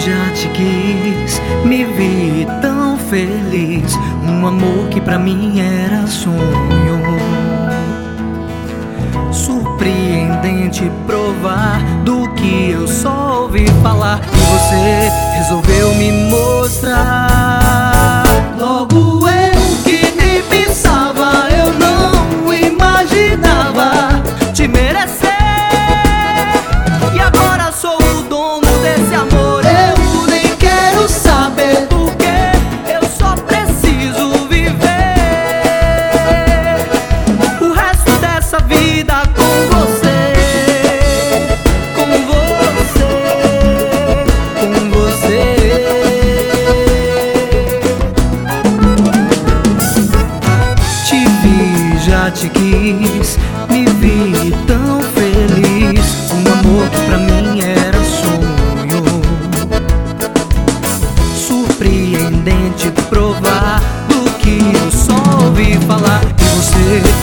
já te quis, me vi tão feliz. Um amor que pra mim era sonho. Surpreendente provar do que eu só ouvi falar. E você resolveu me mostrar. Logo eu que nem pensava, eu não imaginava te merecer. E agora sou o dono desse amor. Eu nem quero saber porque eu só preciso viver o resto dessa vida com você, com você, com você. Te vi, já te quis, me vi tão feliz. Um amor que pra mim era sonho. Surpreendente provar do que eu só ouvi falar. E você